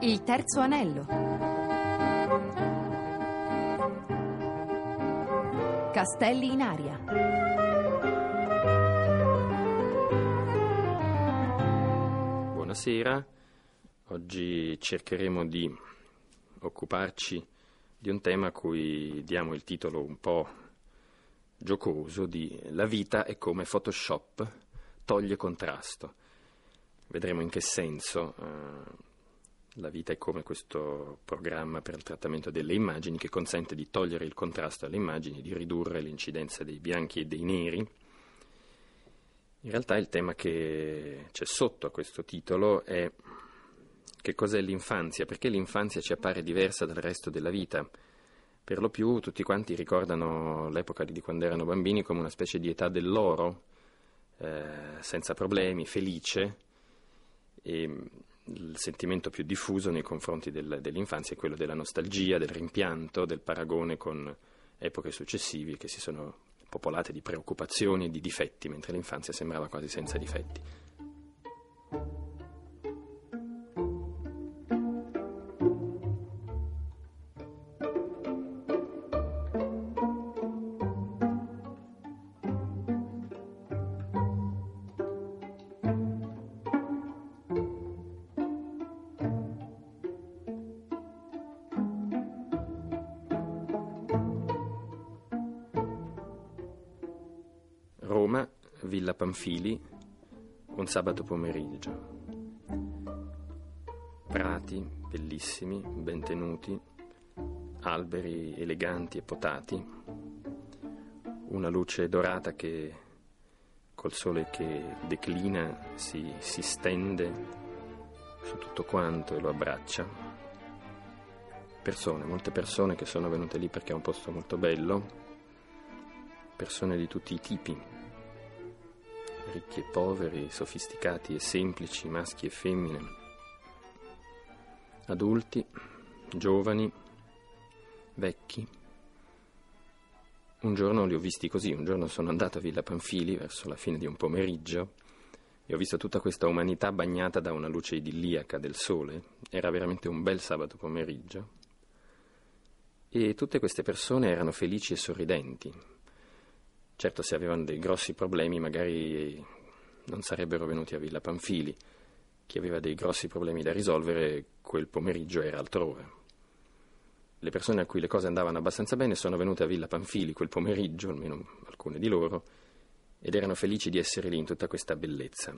Il terzo anello. Castelli in aria. Buonasera, oggi cercheremo di occuparci di un tema a cui diamo il titolo un po' giocoso di La vita è come Photoshop toglie contrasto. Vedremo in che senso. La vita è come questo programma per il trattamento delle immagini che consente di togliere il contrasto alle immagini, di ridurre l'incidenza dei bianchi e dei neri. In realtà il tema che c'è sotto a questo titolo è che cos'è l'infanzia, perché l'infanzia ci appare diversa dal resto della vita. Per lo più tutti quanti ricordano l'epoca di quando erano bambini come una specie di età dell'oro, senza problemi, felice, e il sentimento più diffuso nei confronti dell'infanzia è quello della nostalgia, del rimpianto, del paragone con epoche successive che si sono popolate di preoccupazioni e di difetti, mentre l'infanzia sembrava quasi senza difetti. Roma, Villa Pamphili, un sabato pomeriggio. Prati bellissimi, ben tenuti, alberi eleganti e potati, una luce dorata che col sole che declina si stende su tutto quanto e lo abbraccia. Persone, molte persone che sono venute lì perché è un posto molto bello, persone di tutti i tipi, ricchi e poveri, sofisticati e semplici, maschi e femmine, adulti, giovani, vecchi. Un giorno li ho visti così, un giorno sono andato a Villa Pamphili verso la fine di un pomeriggio e ho visto tutta questa umanità bagnata da una luce idilliaca del sole. Era veramente un bel sabato pomeriggio e tutte queste persone erano felici e sorridenti. Certo, se avevano dei grossi problemi magari non sarebbero venuti a Villa Pamphili. Chi aveva dei grossi problemi da risolvere quel pomeriggio era altrove. Le persone a cui le cose andavano abbastanza bene sono venute a Villa Pamphili quel pomeriggio, almeno alcune di loro, ed erano felici di essere lì in tutta questa bellezza.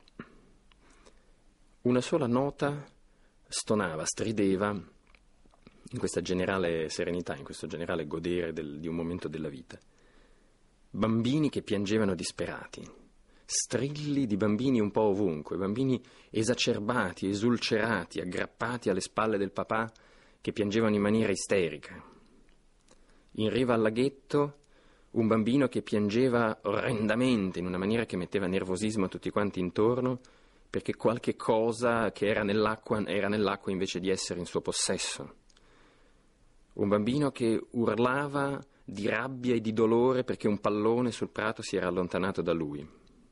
Una sola nota stonava, strideva in questa generale serenità, in questo generale godere di un momento della vita. Bambini che piangevano disperati, strilli di bambini un po' ovunque, bambini esacerbati, esulcerati, aggrappati alle spalle del papà che piangevano in maniera isterica. In riva al laghetto un bambino che piangeva orrendamente in una maniera che metteva nervosismo a tutti quanti intorno perché qualche cosa che era nell'acqua invece di essere in suo possesso. Un bambino che urlava di rabbia e di dolore perché un pallone sul prato si era allontanato da lui.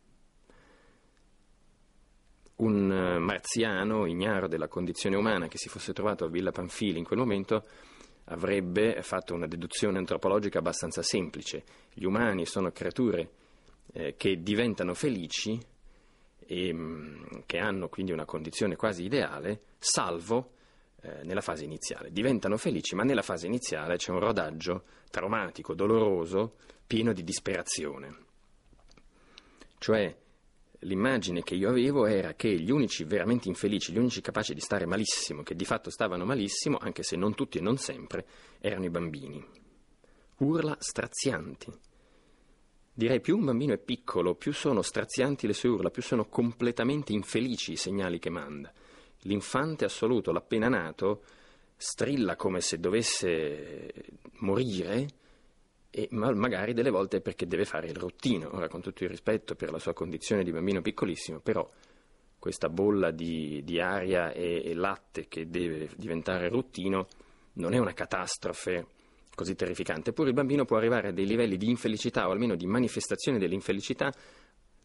Un marziano, ignaro della condizione umana, che si fosse trovato a Villa Pamphili in quel momento, avrebbe fatto una deduzione antropologica abbastanza semplice. Gli umani sono creature che diventano felici e che hanno quindi una condizione quasi ideale, salvo nella fase iniziale. Diventano felici, ma nella fase iniziale c'è un rodaggio traumatico, doloroso, pieno di disperazione. Cioè, l'immagine che io avevo era che gli unici veramente infelici, gli unici capaci di stare malissimo, che di fatto stavano malissimo, anche se non tutti e non sempre, erano i bambini. Urla strazianti. Direi più un bambino è piccolo, più sono strazianti le sue urla, più sono completamente infelici i segnali che manda. L'infante assoluto, l'appena nato, strilla come se dovesse morire e magari delle volte perché deve fare il rottino. Ora, con tutto il rispetto per la sua condizione di bambino piccolissimo, però questa bolla di aria e latte che deve diventare rottino non è una catastrofe così terrificante. Eppure il bambino può arrivare a dei livelli di infelicità o almeno di manifestazione dell'infelicità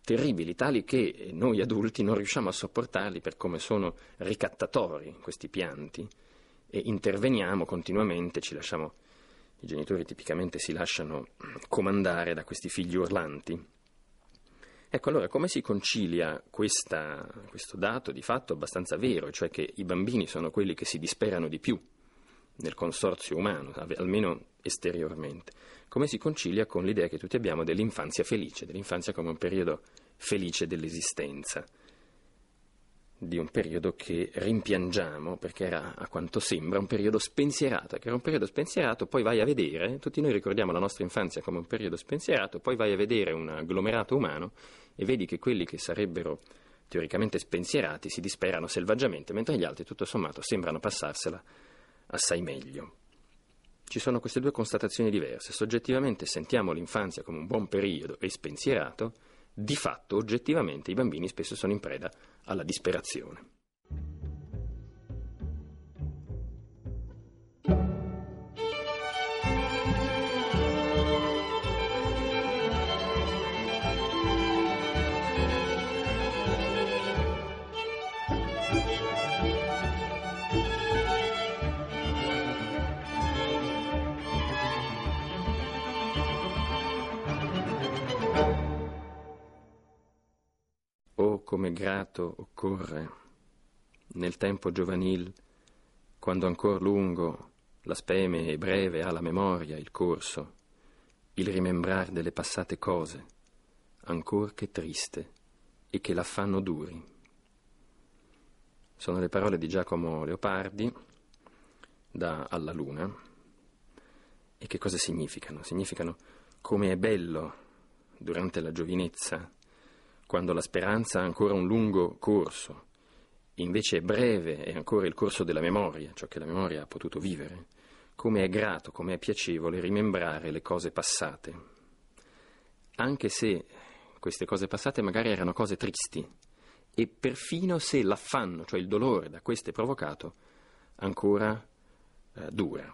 terribili, tali che noi adulti non riusciamo a sopportarli per come sono ricattatori questi pianti, e interveniamo continuamente, i genitori tipicamente si lasciano comandare da questi figli urlanti. Ecco, allora come si concilia questo dato di fatto abbastanza vero, cioè che i bambini sono quelli che si disperano di più nel consorzio umano, almeno esteriormente, come si concilia con l'idea che tutti abbiamo dell'infanzia felice, dell'infanzia come un periodo felice dell'esistenza, di un periodo che rimpiangiamo perché era, a quanto sembra, un periodo spensierato, che era un periodo spensierato, poi vai a vedere, tutti noi ricordiamo la nostra infanzia come un periodo spensierato, poi vai a vedere un agglomerato umano e vedi che quelli che sarebbero teoricamente spensierati si disperano selvaggiamente, mentre gli altri, tutto sommato, sembrano passarsela assai meglio. Ci sono queste due constatazioni diverse. Soggettivamente sentiamo l'infanzia come un buon periodo e spensierato, di fatto, oggettivamente, i bambini spesso sono in preda alla disperazione. Come grato occorre nel tempo giovanil, quando ancor lungo la speme e breve ha la memoria il corso, il rimembrar delle passate cose, ancor che triste e che l'affanno duri. Sono le parole di Giacomo Leopardi da Alla Luna. E che cosa significano? Significano come è bello durante la giovinezza, quando la speranza ha ancora un lungo corso, invece è breve è ancora il corso della memoria, ciò che la memoria ha potuto vivere, come è grato, come è piacevole rimembrare le cose passate, anche se queste cose passate magari erano cose tristi, e perfino se l'affanno, cioè il dolore da queste provocato, ancora dura.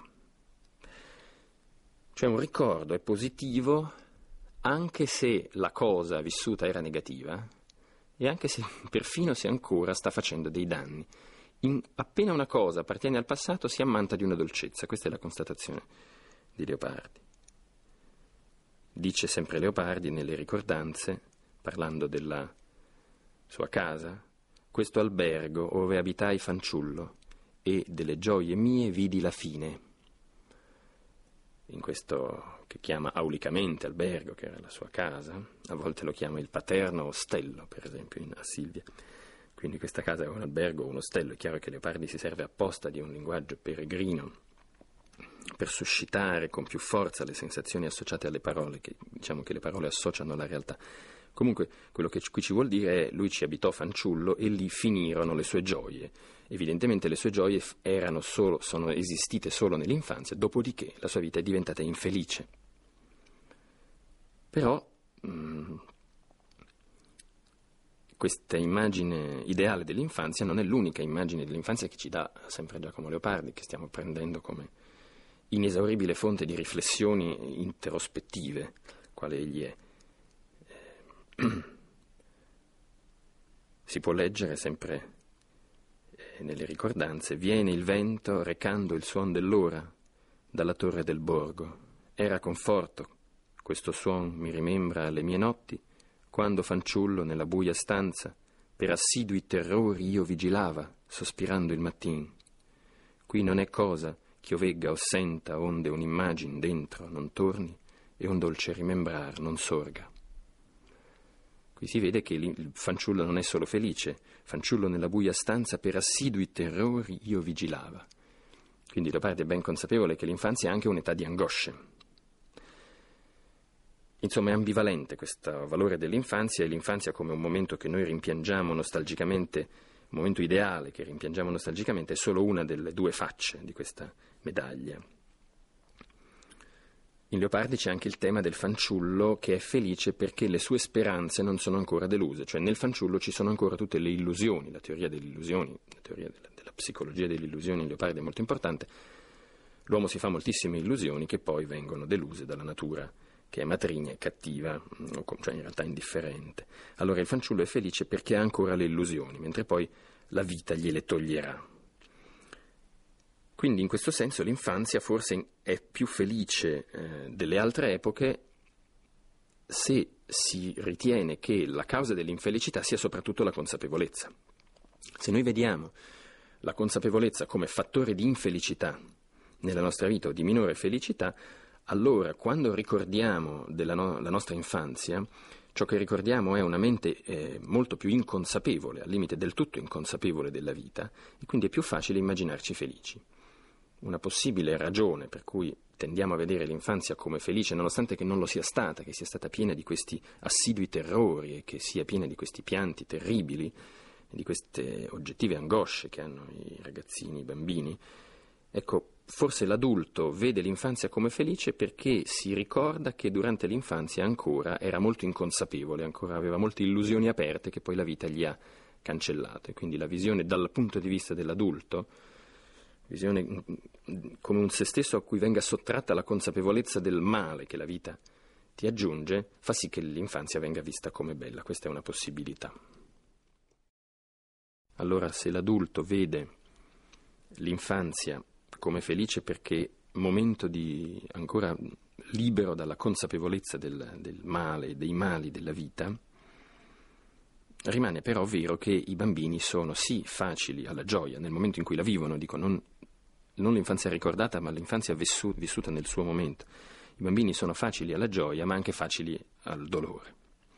Cioè un ricordo è positivo anche se la cosa vissuta era negativa e anche se, perfino se ancora sta facendo dei danni. Appena una cosa appartiene al passato si ammanta di una dolcezza. Questa è la constatazione di Leopardi. Dice sempre Leopardi nelle ricordanze, parlando della sua casa: questo albergo ove abitai fanciullo e delle gioie mie vidi la fine. In questo che chiama aulicamente albergo, che era la sua casa, a volte lo chiama il paterno ostello, per esempio a Silvia. Quindi questa casa è un albergo o un ostello. È chiaro che Leopardi si serve apposta di un linguaggio peregrino per suscitare con più forza le sensazioni associate alle parole, che diciamo che le parole associano alla realtà. Comunque quello che qui ci vuol dire è: lui ci abitò fanciullo e lì finirono le sue gioie. Evidentemente le sue gioie sono esistite solo nell'infanzia, dopodiché la sua vita è diventata infelice. Però questa immagine ideale dell'infanzia non è l'unica immagine dell'infanzia che ci dà sempre Giacomo Leopardi, che stiamo prendendo come inesauribile fonte di riflessioni introspettive, quale egli è. Si può leggere sempre nelle ricordanze: viene il vento recando il suon dell'ora dalla torre del borgo. Era conforto, questo suon mi rimembra le mie notti, quando fanciullo nella buia stanza per assidui terrori io vigilava, sospirando il mattin. Qui non è cosa ch'io vegga o senta onde un'immagine dentro non torni e un dolce rimembrar non sorga. Qui si vede che il fanciullo non è solo felice: fanciullo nella buia stanza per assidui terrori io vigilava. Quindi Leopardi è ben consapevole che l'infanzia è anche un'età di angosce. Insomma, è ambivalente questo valore dell'infanzia, e l'infanzia come un momento che noi rimpiangiamo nostalgicamente, un momento ideale che rimpiangiamo nostalgicamente, è solo una delle due facce di questa medaglia. In Leopardi c'è anche il tema del fanciullo che è felice perché le sue speranze non sono ancora deluse, cioè nel fanciullo ci sono ancora tutte le illusioni. La teoria delle illusioni, la teoria della psicologia delle illusioni in Leopardi è molto importante. L'uomo si fa moltissime illusioni che poi vengono deluse dalla natura che è matrigna e cattiva, cioè in realtà indifferente. Allora il fanciullo è felice perché ha ancora le illusioni, mentre poi la vita gliele toglierà. Quindi in questo senso l'infanzia forse è più felice delle altre epoche se si ritiene che la causa dell'infelicità sia soprattutto la consapevolezza. Se noi vediamo la consapevolezza come fattore di infelicità nella nostra vita o di minore felicità, allora quando ricordiamo la nostra infanzia, ciò che ricordiamo è una mente molto più inconsapevole, al limite del tutto inconsapevole della vita, e quindi è più facile immaginarci felici. Una possibile ragione per cui tendiamo a vedere l'infanzia come felice, nonostante che non lo sia stata, che sia stata piena di questi assidui terrori e che sia piena di questi pianti terribili, di queste oggettive angosce che hanno i ragazzini, i bambini, ecco, forse l'adulto vede l'infanzia come felice perché si ricorda che durante l'infanzia ancora era molto inconsapevole, ancora aveva molte illusioni aperte che poi la vita gli ha cancellato. E quindi la visione dal punto di vista dell'adulto, visione come un se stesso a cui venga sottratta la consapevolezza del male che la vita ti aggiunge, fa sì che l'infanzia venga vista come bella. Questa è una possibilità. Allora, se l'adulto vede l'infanzia come felice perché momento di ancora libero dalla consapevolezza del male, dei mali della vita, rimane però vero che i bambini sono sì facili alla gioia nel momento in cui la vivono, dico non l'infanzia ricordata ma l'infanzia vissuta nel suo momento. I bambini sono facili alla gioia ma anche facili al dolore.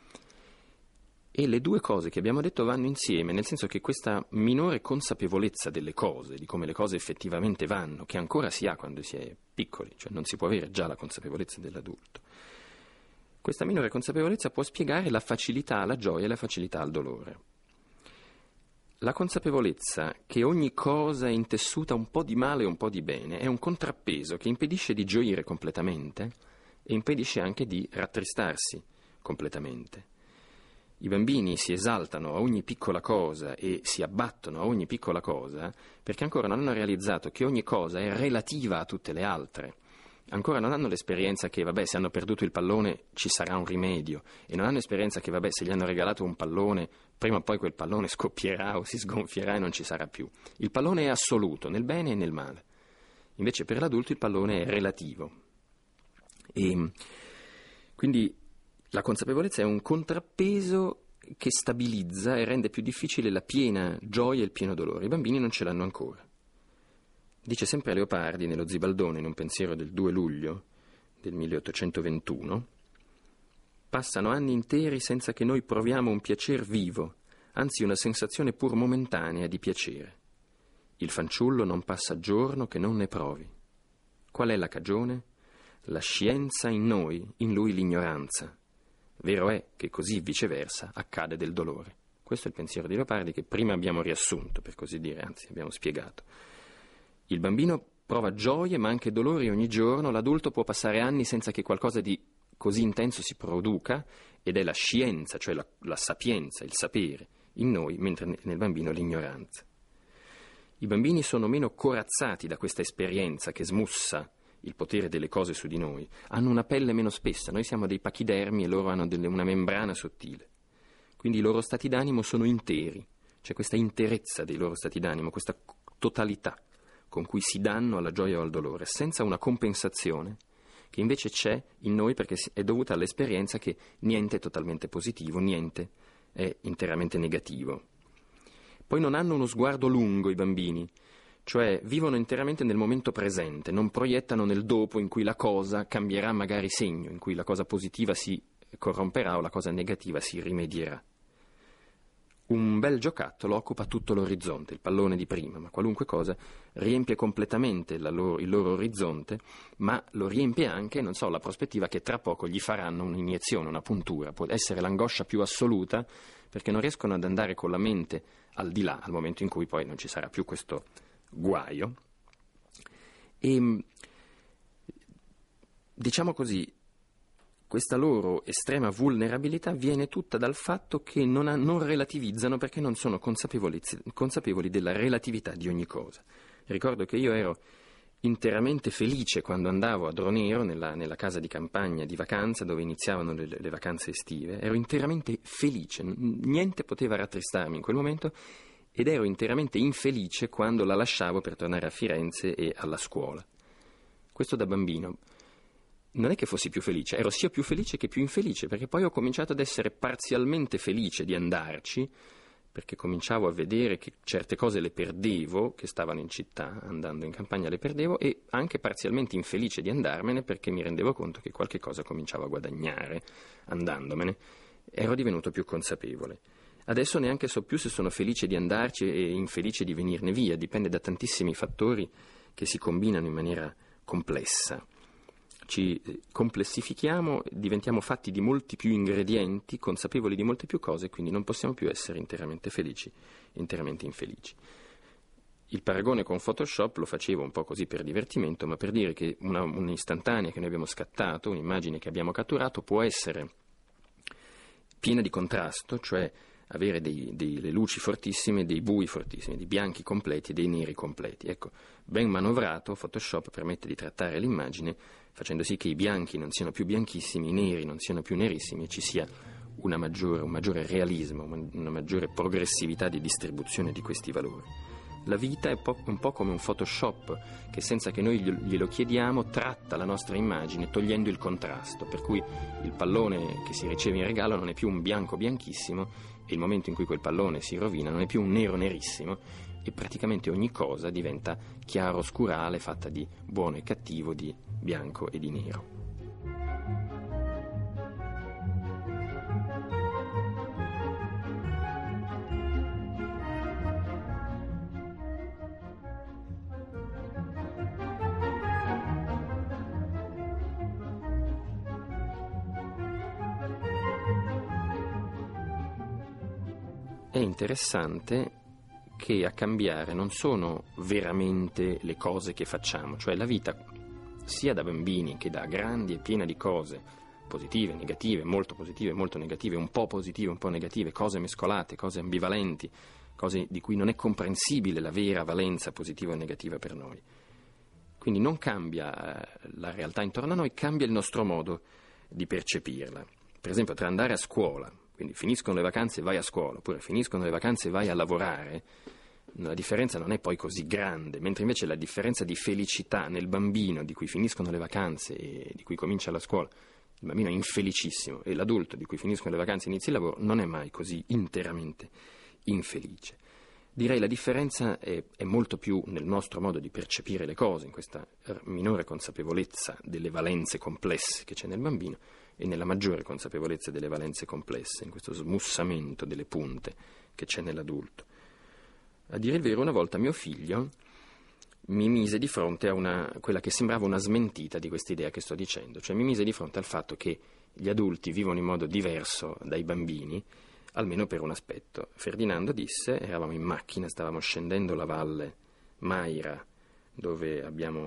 E le due cose che abbiamo detto vanno insieme, nel senso che questa minore consapevolezza delle cose, di come le cose effettivamente vanno, che ancora si ha quando si è piccoli, cioè non si può avere già la consapevolezza dell'adulto. Questa minore consapevolezza può spiegare la facilità alla gioia e la facilità al dolore. La consapevolezza che ogni cosa è intessuta un po' di male e un po' di bene è un contrappeso che impedisce di gioire completamente e impedisce anche di rattristarsi completamente. I bambini si esaltano a ogni piccola cosa e si abbattono a ogni piccola cosa perché ancora non hanno realizzato che ogni cosa è relativa a tutte le altre. Ancora non hanno l'esperienza che, se hanno perduto il pallone ci sarà un rimedio, e non hanno esperienza che, se gli hanno regalato un pallone, prima o poi quel pallone scoppierà o si sgonfierà e non ci sarà più. Il pallone è assoluto, nel bene e nel male. Invece per l'adulto il pallone è relativo. E quindi la consapevolezza è un contrappeso che stabilizza e rende più difficile la piena gioia e il pieno dolore. I bambini non ce l'hanno ancora. Dice sempre Leopardi nello Zibaldone, in un pensiero del 2 luglio del 1821, «Passano anni interi senza che noi proviamo un piacer vivo, anzi una sensazione pur momentanea di piacere. Il fanciullo non passa giorno che non ne provi. Qual è la cagione? La scienza in noi, in lui l'ignoranza. Vero è che così viceversa accade del dolore». Questo è il pensiero di Leopardi che prima abbiamo riassunto, per così dire, anzi abbiamo spiegato. Il bambino prova gioie ma anche dolori ogni giorno, l'adulto può passare anni senza che qualcosa di così intenso si produca, ed è la scienza, cioè la sapienza, il sapere, in noi, mentre nel bambino l'ignoranza. I bambini sono meno corazzati da questa esperienza che smussa il potere delle cose su di noi, hanno una pelle meno spessa, noi siamo dei pachidermi e loro hanno una membrana sottile. Quindi i loro stati d'animo sono interi, c'è questa interezza dei loro stati d'animo, questa totalità con cui si danno alla gioia o al dolore, senza una compensazione che invece c'è in noi perché è dovuta all'esperienza che niente è totalmente positivo, niente è interamente negativo. Poi non hanno uno sguardo lungo i bambini, cioè vivono interamente nel momento presente, non proiettano nel dopo in cui la cosa cambierà magari segno, in cui la cosa positiva si corromperà o la cosa negativa si rimedierà. Un bel giocattolo occupa tutto l'orizzonte, il pallone di prima, ma qualunque cosa riempie completamente il loro orizzonte, ma lo riempie anche, la prospettiva che tra poco gli faranno un'iniezione, una puntura. Può essere l'angoscia più assoluta perché non riescono ad andare con la mente al di là, al momento in cui poi non ci sarà più questo guaio. E diciamo così, questa loro estrema vulnerabilità viene tutta dal fatto che non relativizzano perché non sono consapevoli della relatività di ogni cosa. Ricordo che io ero interamente felice quando andavo a Dronero, nella casa di campagna di vacanza dove iniziavano le vacanze estive. Ero interamente felice, niente poteva rattristarmi in quel momento, ed ero interamente infelice quando la lasciavo per tornare a Firenze e alla scuola. Questo da bambino. Non è che fossi più felice, ero sia più felice che più infelice, perché poi ho cominciato ad essere parzialmente felice di andarci, perché cominciavo a vedere che certe cose le perdevo, che stavano in città, andando in campagna le perdevo, e anche parzialmente infelice di andarmene, perché mi rendevo conto che qualche cosa cominciavo a guadagnare andandomene. Ero divenuto più consapevole. Adesso neanche so più se sono felice di andarci e infelice di venirne via, dipende da tantissimi fattori che si combinano in maniera complessa. Ci complessifichiamo, diventiamo fatti di molti più ingredienti, consapevoli di molte più cose, quindi non possiamo più essere interamente felici, interamente infelici. Il paragone con Photoshop lo facevo un po' così per divertimento, ma per dire che un'istantanea che noi abbiamo scattato, un'immagine che abbiamo catturato, può essere piena di contrasto, cioè avere delle luci fortissime, dei bui fortissimi, dei bianchi completi e dei neri completi. Ecco, ben manovrato, Photoshop permette di trattare l'immagine facendo sì che i bianchi non siano più bianchissimi, i neri non siano più nerissimi e ci sia un maggiore realismo, una maggiore progressività di distribuzione di questi valori. La vita è un po' come un Photoshop che, senza che noi glielo chiediamo, tratta la nostra immagine togliendo il contrasto, per cui il pallone che si riceve in regalo non è più un bianco bianchissimo e il momento in cui quel pallone si rovina non è più un nero nerissimo e praticamente ogni cosa diventa chiaro-scurale, fatta di buono e cattivo, di bianco e di nero. È interessante che a cambiare non sono veramente le cose che facciamo, cioè la vita sia da bambini che da grandi è piena di cose positive, negative, molto negative, un po' positive, un po' negative, cose mescolate, cose ambivalenti, cose di cui non è comprensibile la vera valenza positiva o negativa per noi. Quindi non cambia la realtà intorno a noi, cambia il nostro modo di percepirla. Per esempio, tra andare a scuola, quindi finiscono le vacanze e vai a scuola, oppure finiscono le vacanze e vai a lavorare, la differenza non è poi così grande, mentre invece la differenza di felicità nel bambino di cui finiscono le vacanze e di cui comincia la scuola, il bambino è infelicissimo, e l'adulto di cui finiscono le vacanze e inizia il lavoro non è mai così interamente infelice. Direi la differenza è molto più nel nostro modo di percepire le cose, in questa minore consapevolezza delle valenze complesse che c'è nel bambino e nella maggiore consapevolezza delle valenze complesse, in questo smussamento delle punte che c'è nell'adulto. A dire il vero, una volta mio figlio mi mise di fronte a quella che sembrava una smentita di questa idea che sto dicendo, cioè mi mise di fronte al fatto che gli adulti vivono in modo diverso dai bambini, almeno per un aspetto. Ferdinando disse, eravamo in macchina, stavamo scendendo la valle Maira, dove abbiamo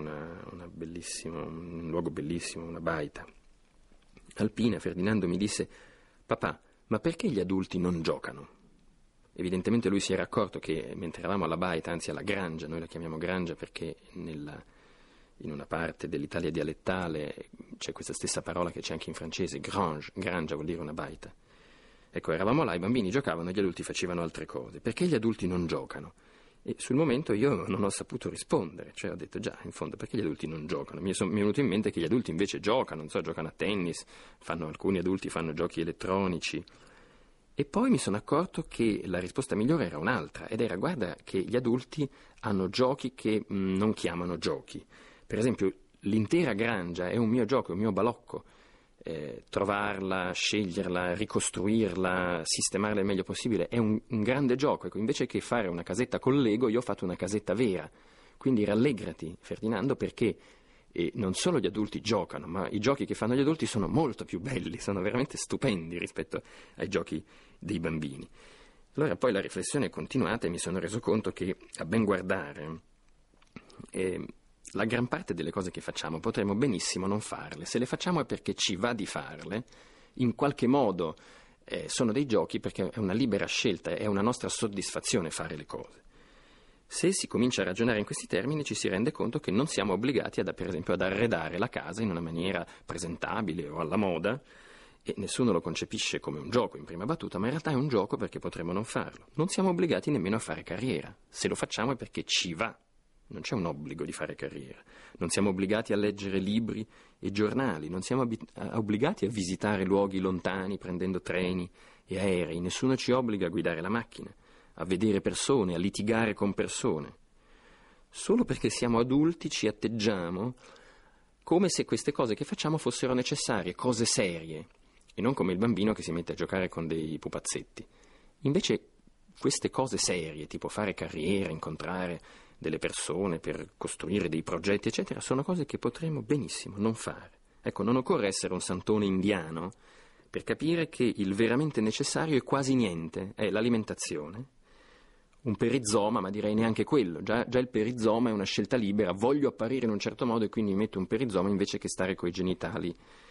un luogo bellissimo, una baita alpina. Ferdinando mi disse, papà, ma perché gli adulti non giocano? Evidentemente lui si era accorto che mentre eravamo alla baita, anzi alla grangia, noi la chiamiamo grangia perché in una parte dell'Italia dialettale c'è questa stessa parola che c'è anche in francese, grangia vuol dire una baita. Ecco, eravamo là, i bambini giocavano e gli adulti facevano altre cose. Perché gli adulti non giocano? E sul momento io non ho saputo rispondere, cioè ho detto già, in fondo, perché gli adulti non giocano? Mi è venuto in mente che gli adulti invece giocano, non so, giocano a tennis, alcuni adulti fanno giochi elettronici. E poi mi sono accorto che la risposta migliore era un'altra, ed era, guarda che gli adulti hanno giochi che non chiamano giochi. Per esempio, l'intera grangia è un mio gioco, è un mio balocco. Trovarla, sceglierla, ricostruirla, sistemarla il meglio possibile è un grande gioco. Ecco, invece che fare una casetta con Lego, io ho fatto una casetta vera. Quindi rallegrati, Ferdinando, perché non solo gli adulti giocano, ma i giochi che fanno gli adulti sono molto più belli, sono veramente stupendi rispetto ai giochi dei bambini. Allora poi la riflessione è continuata e mi sono reso conto che, a ben guardare, la gran parte delle cose che facciamo potremmo benissimo non farle. Se le facciamo è perché ci va di farle, in qualche modo sono dei giochi, perché è una libera scelta, è una nostra soddisfazione fare le cose. Se si comincia a ragionare in questi termini ci si rende conto che non siamo obbligati per esempio ad arredare la casa in una maniera presentabile o alla moda, e nessuno lo concepisce come un gioco in prima battuta, ma in realtà è un gioco perché potremmo non farlo. Non siamo obbligati nemmeno a fare carriera. Se lo facciamo è perché ci va. Non c'è un obbligo di fare carriera. Non siamo obbligati a leggere libri e giornali, non siamo obbligati a visitare luoghi lontani prendendo treni e aerei, nessuno ci obbliga a guidare la macchina, a vedere persone, a litigare con persone. Solo perché siamo adulti ci atteggiamo come se queste cose che facciamo fossero necessarie, cose serie, e non come il bambino che si mette a giocare con dei pupazzetti. Invece queste cose serie, tipo fare carriera, incontrare delle persone per costruire dei progetti, eccetera, sono cose che potremmo benissimo non fare. Ecco, non occorre essere un santone indiano per capire che il veramente necessario è quasi niente, è l'alimentazione, un perizoma, ma direi neanche quello, già il perizoma è una scelta libera, voglio apparire in un certo modo e quindi metto un perizoma invece che stare coi genitali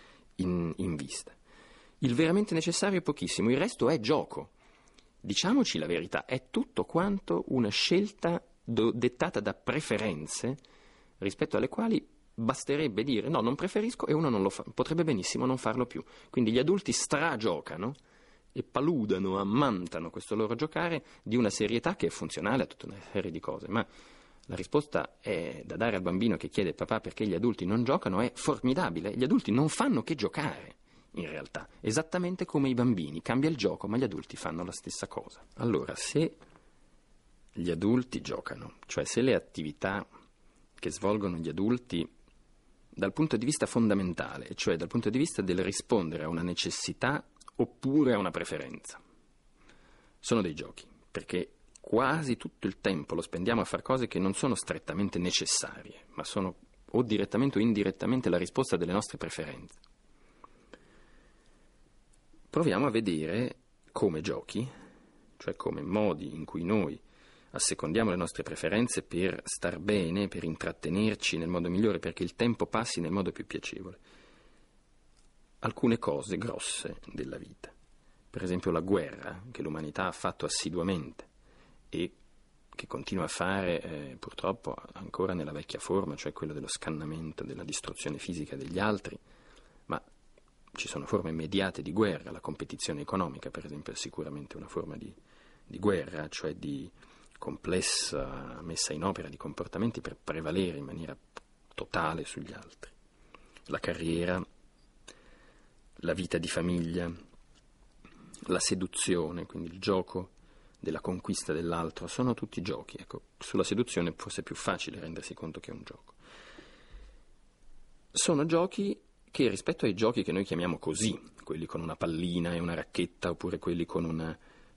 in vista. Il veramente necessario è pochissimo, il resto è gioco. Diciamoci la verità, è tutto quanto una scelta dettata da preferenze rispetto alle quali basterebbe dire no, non preferisco, e uno non lo fa, potrebbe benissimo non farlo più. Quindi gli adulti stragiocano e paludano, ammantano questo loro giocare di una serietà che è funzionale a tutta una serie di cose, ma la risposta è da dare al bambino che chiede papà perché gli adulti non giocano è formidabile. Gli adulti non fanno che giocare, in realtà, esattamente come i bambini. Cambia il gioco, ma gli adulti fanno la stessa cosa. Allora, se gli adulti giocano, cioè se le attività che svolgono gli adulti dal punto di vista fondamentale, cioè dal punto di vista del rispondere a una necessità oppure a una preferenza, sono dei giochi, perché quasi tutto il tempo lo spendiamo a fare cose che non sono strettamente necessarie, ma sono o direttamente o indirettamente la risposta delle nostre preferenze. Proviamo a vedere come giochi, cioè come modi in cui noi assecondiamo le nostre preferenze per star bene, per intrattenerci nel modo migliore, perché il tempo passi nel modo più piacevole. Alcune cose grosse della vita, per esempio la guerra che l'umanità ha fatto assiduamente e che continua a fare purtroppo ancora nella vecchia forma, cioè quello dello scannamento, della distruzione fisica degli altri, ma ci sono forme immediate di guerra. La competizione economica, per esempio, è sicuramente una forma di guerra, cioè di complessa messa in opera di comportamenti per prevalere in maniera totale sugli altri. La carriera, la vita di famiglia, la seduzione, quindi il gioco della conquista dell'altro, sono tutti giochi. Ecco, sulla seduzione forse è più facile rendersi conto che è un gioco. Sono giochi che rispetto ai giochi che noi chiamiamo così, quelli con una pallina e una racchetta, oppure quelli con un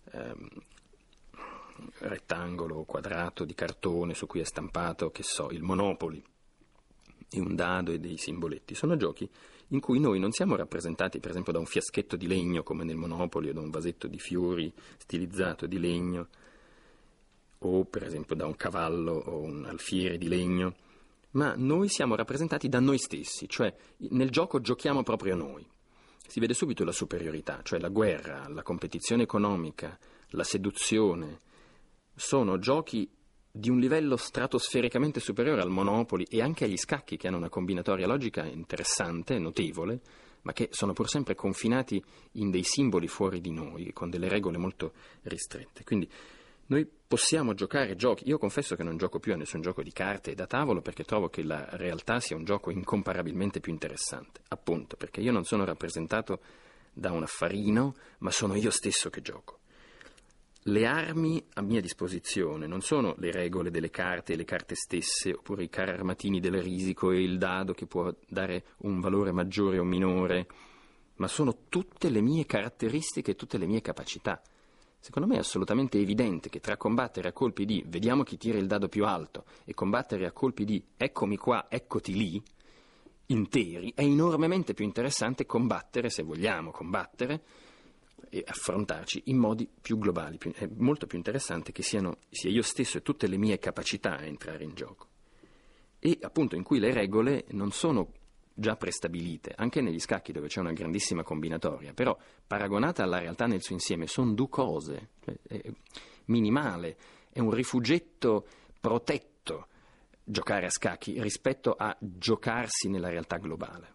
rettangolo o quadrato di cartone su cui è stampato, che so, il Monopoly, e un dado e dei simboletti, sono giochi in cui noi non siamo rappresentati per esempio da un fiaschetto di legno come nel Monopoly o da un vasetto di fiori stilizzato di legno, o per esempio da un cavallo o un alfiere di legno, ma noi siamo rappresentati da noi stessi, cioè nel gioco giochiamo proprio noi. Si vede subito la superiorità, cioè la guerra, la competizione economica, la seduzione, sono giochi di un livello stratosfericamente superiore al Monopoly e anche agli scacchi, che hanno una combinatoria logica interessante, notevole, ma che sono pur sempre confinati in dei simboli fuori di noi, con delle regole molto ristrette. Quindi noi possiamo giocare giochi. Io confesso che non gioco più a nessun gioco di carte e da tavolo perché trovo che la realtà sia un gioco incomparabilmente più interessante, appunto perché io non sono rappresentato da un affarino, ma sono io stesso che gioco. Le armi a mia disposizione non sono le regole delle carte e le carte stesse, oppure i carri armatini del risico e il dado che può dare un valore maggiore o minore, ma sono tutte le mie caratteristiche e tutte le mie capacità. Secondo me è assolutamente evidente che tra combattere a colpi di vediamo chi tira il dado più alto e combattere a colpi di eccomi qua, eccoti lì, interi, è enormemente più interessante combattere, se vogliamo combattere, e affrontarci in modi più globali. È molto più interessante che sia io stesso e tutte le mie capacità a entrare in gioco. E appunto in cui le regole non sono già prestabilite, anche negli scacchi dove c'è una grandissima combinatoria, però paragonata alla realtà nel suo insieme sono due cose, è minimale, è un rifugetto protetto giocare a scacchi rispetto a giocarsi nella realtà globale.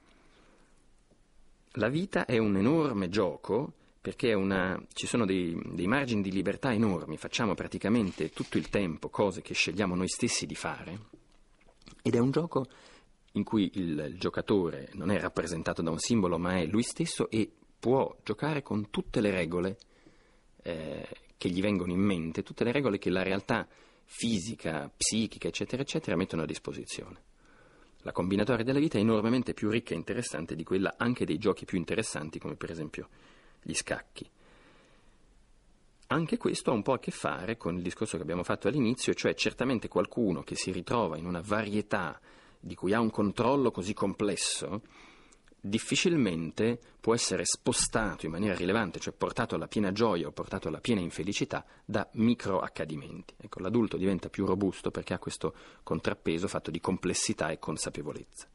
La vita è un enorme gioco perché ci sono dei margini di libertà enormi, facciamo praticamente tutto il tempo cose che scegliamo noi stessi di fare, ed è un gioco in cui il giocatore non è rappresentato da un simbolo ma è lui stesso e può giocare con tutte le regole che gli vengono in mente, tutte le regole che la realtà fisica, psichica, eccetera, eccetera, mettono a disposizione. La combinatoria della vita è enormemente più ricca e interessante di quella anche dei giochi più interessanti, come per esempio gli scacchi. Anche questo ha un po' a che fare con il discorso che abbiamo fatto all'inizio, cioè certamente qualcuno che si ritrova in una varietà di cui ha un controllo così complesso difficilmente può essere spostato in maniera rilevante, cioè portato alla piena gioia o portato alla piena infelicità da micro accadimenti. Ecco, l'adulto diventa più robusto perché ha questo contrappeso fatto di complessità e consapevolezza.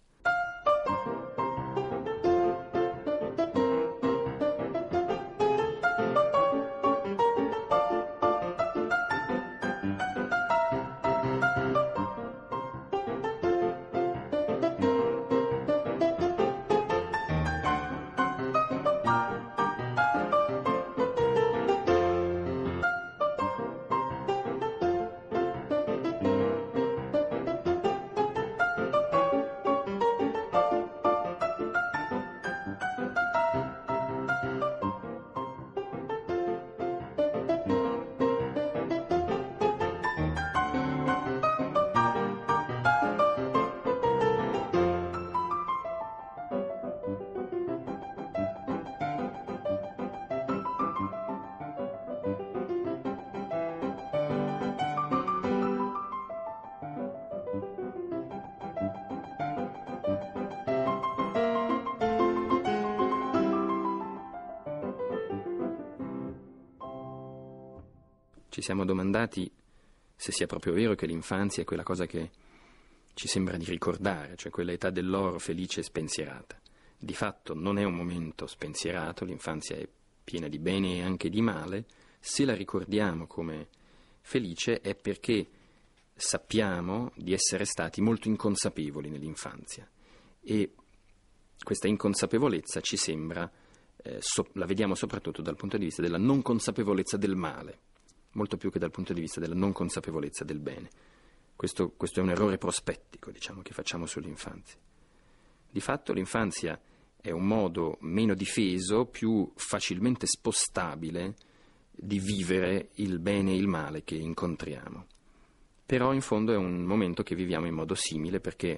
Ci siamo domandati se sia proprio vero che l'infanzia è quella cosa che ci sembra di ricordare, cioè quella età dell'oro felice e spensierata. Di fatto non è un momento spensierato, l'infanzia è piena di bene e anche di male. Se la ricordiamo come felice è perché sappiamo di essere stati molto inconsapevoli nell'infanzia e questa inconsapevolezza ci sembra, la vediamo soprattutto dal punto di vista della non consapevolezza del male, molto più che dal punto di vista della non consapevolezza del bene. Questo è un errore prospettico, diciamo, che facciamo sull'infanzia. Di fatto l'infanzia è un modo meno difeso, più facilmente spostabile di vivere il bene e il male che incontriamo. Però in fondo è un momento che viviamo in modo simile perché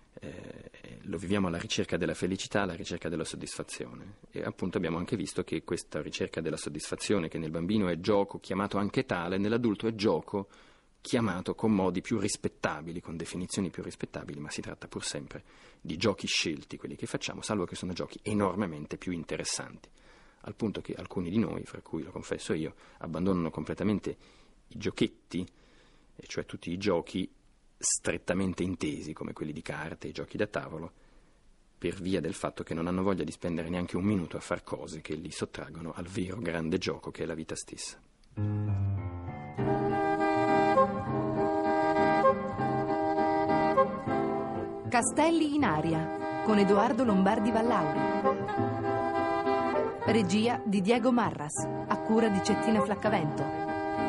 lo viviamo alla ricerca della felicità, alla ricerca della soddisfazione. E appunto abbiamo anche visto che questa ricerca della soddisfazione, che nel bambino è gioco chiamato anche tale, nell'adulto è gioco chiamato con modi più rispettabili, con definizioni più rispettabili, ma si tratta pur sempre di giochi scelti, quelli che facciamo, salvo che sono giochi enormemente più interessanti, al punto che alcuni di noi, fra cui lo confesso io, abbandonano completamente i giochetti, e cioè tutti i giochi strettamente intesi come quelli di carte e giochi da tavolo, per via del fatto che non hanno voglia di spendere neanche un minuto a far cose che li sottraggono al vero grande gioco che è la vita stessa. Castelli in aria con Edoardo Lombardi Vallauri. Regia di Diego Marras, a cura di Cettina Flaccavento.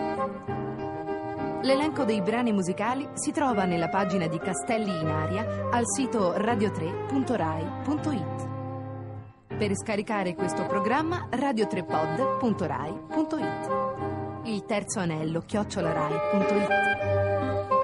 L'elenco dei brani musicali si trova nella pagina di Castelli in aria al sito radio3.rai.it. Per scaricare questo programma radio3pod.rai.it. Il terzo anello @rai.it.